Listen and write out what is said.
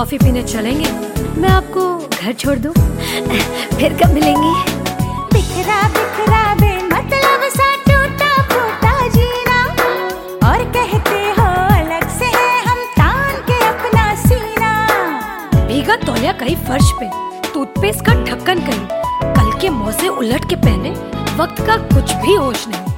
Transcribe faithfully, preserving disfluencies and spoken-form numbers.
Coffee पीने चलेंगे? मैं आपको घर छोड़ दूं? फिर कब मिलेंगे? बिखरा बिखरा बेमतलब सा टूटा फूटा जीना, और कहते हो अलग से है हम तान के अपना सीना। भीगा तौलिया कहीं फर्श पे, टूथपेस्ट का ढक्कन कहीं, कल के मौजे उलट के पहने, वक्त का कुछ भी होश नहीं।